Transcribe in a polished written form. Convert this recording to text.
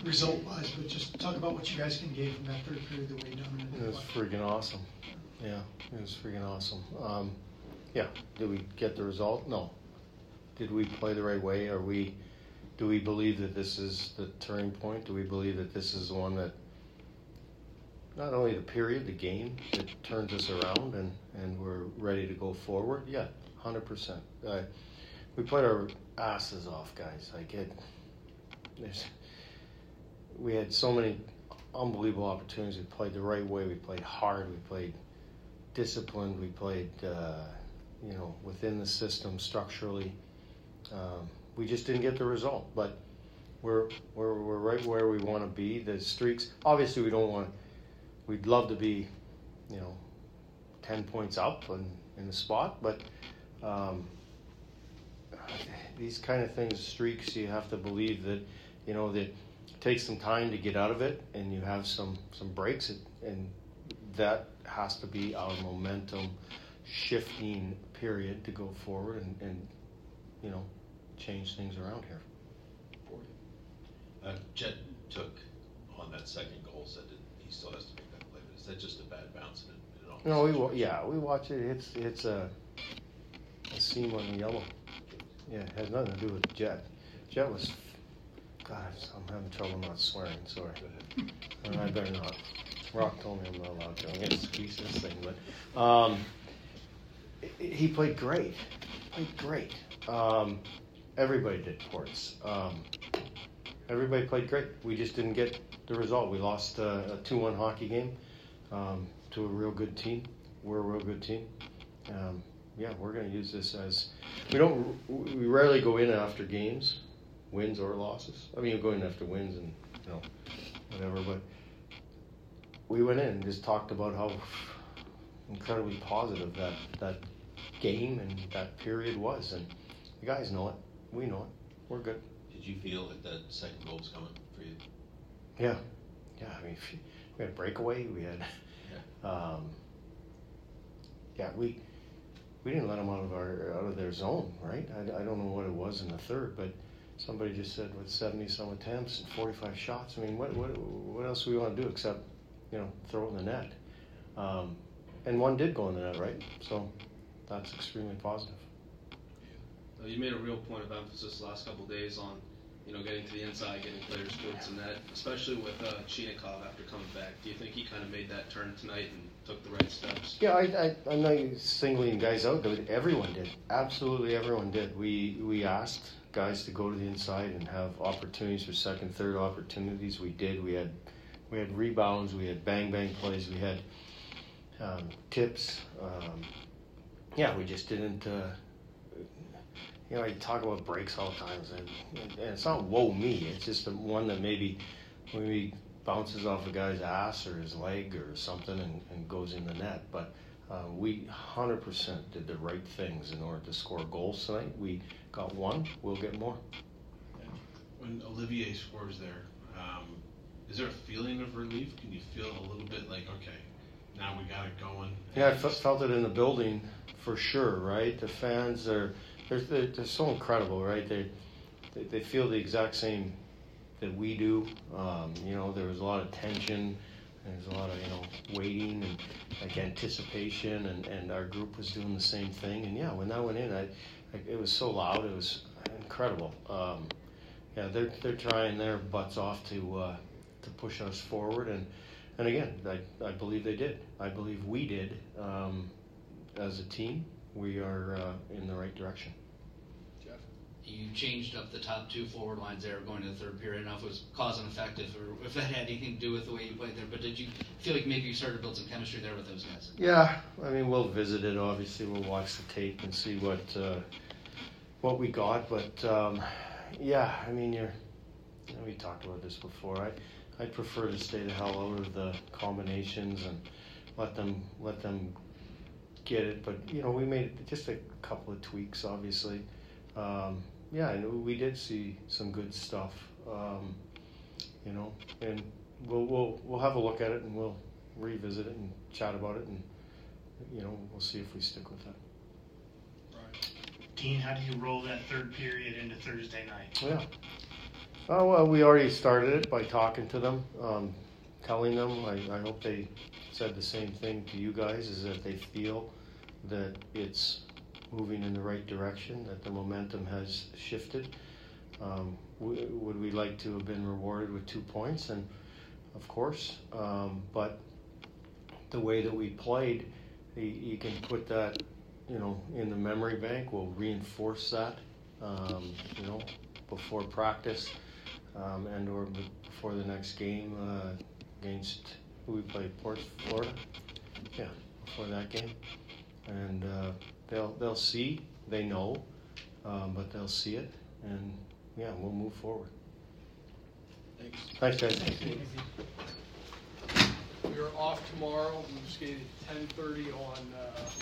result-wise, but just talk about what you guys can gain from that third period the way down. It was freaking awesome. Yeah, it was freaking awesome. Yeah, did we get the result? No. Did we play the right way? Do we believe that this is the turning point? Do we believe that this is the one that, not only the period, the game, that turns us around and we're ready to go forward? Yeah, 100%. We played our asses off, guys. We had so many unbelievable opportunities. We played the right way. We played hard. We played disciplined. We played, within the system structurally. We just didn't get the result, but we're right where we want to be. The streaks, obviously, we'd love to be, 10 points up in the spot, but these kind of things, streaks, you have to believe that, that it takes some time to get out of it, and you have some breaks, and that has to be our momentum shifting period to go forward and change things around here. Jet took on that second goal, said that he still has to make that play, but is that just a bad bounce? No, we watch it. It's a seam on the yellow. Yeah, it has nothing to do with Jet. Jet was, God, I'm having trouble not swearing. Sorry, I better not. Rock told me I'm not allowed to. I'm going to squeeze this thing, but he played great. Everybody did, Ports. Everybody played great. We just didn't get the result. We lost a 2-1 hockey game to a real good team. We're a real good team. We're going to use this as we rarely go in after games, wins or losses. I mean, go in after wins and whatever, but we went in and just talked about how incredibly positive that game and that period was, and the guys know it. We know it. We're good. Did you feel that second goal was coming for you? Yeah. I mean, we had a breakaway. We had, we didn't let them out of their zone, right? I don't know what it was in the third, but somebody just said with 70 some attempts and 45 shots. I mean, what else do we want to do except throw it in the net? And one did go in the net, right? So that's extremely positive. You made a real point of emphasis the last couple of days on, getting to the inside, getting players towards the net, especially with Chinikov after coming back. Do you think he kind of made that turn tonight and took the right steps? Yeah, I'm not singling guys out. Everyone did. Absolutely everyone did. We asked guys to go to the inside and have opportunities for second, third opportunities. We did. We had rebounds. We had bang plays. We had tips. We just didn't. You talk about breaks all the time, and it's not woe me. It's just the one that maybe bounces off a guy's ass or his leg or something and goes in the net. But we 100% did the right things in order to score goals tonight. We got one. We'll get more. When Olivier scores there, is there a feeling of relief? Can you feel a little bit like, okay, now we got it going? Yeah, I felt it in the building for sure, right? The fans they're so incredible, right? They feel the exact same that we do. There was a lot of tension. There's a lot of waiting and anticipation, and our group was doing the same thing. And when that went in, it was so loud. It was incredible. They're trying their butts off to push us forward, and again, I believe they did. I believe we did. As a team, we are in the right direction. Jeff? You changed up the top two forward lines there going to the third period. I don't know if it was cause and effect, if that had anything to do with the way you played there, but did you feel like maybe you started to build some chemistry there with those guys? Yeah, I mean, we'll visit it, obviously. We'll watch the tape and see what we got, but I mean, we talked about this before. I'd prefer to stay the hell out of the combinations and let them get it, but we made just a couple of tweaks, obviously. And we did see some good stuff, and we'll have a look at it and we'll revisit it and chat about it, and we'll see if we stick with that. Right. Dean, how do you roll that third period into Thursday night? Yeah. Oh, well, we already started it by talking to them, telling them, I hope they said the same thing to you guys, is that they feel that it's moving in the right direction, that the momentum has shifted. Would we like to have been rewarded with 2 points? And of course, but the way that we played, you can put that, in the memory bank. We'll reinforce that, before practice, and or before the next game against who we play, Florida. Yeah, before that game, and they'll see, they know, but they'll see it, and yeah, we'll move forward. Thanks, guys. We are off tomorrow. We skated 10:30 on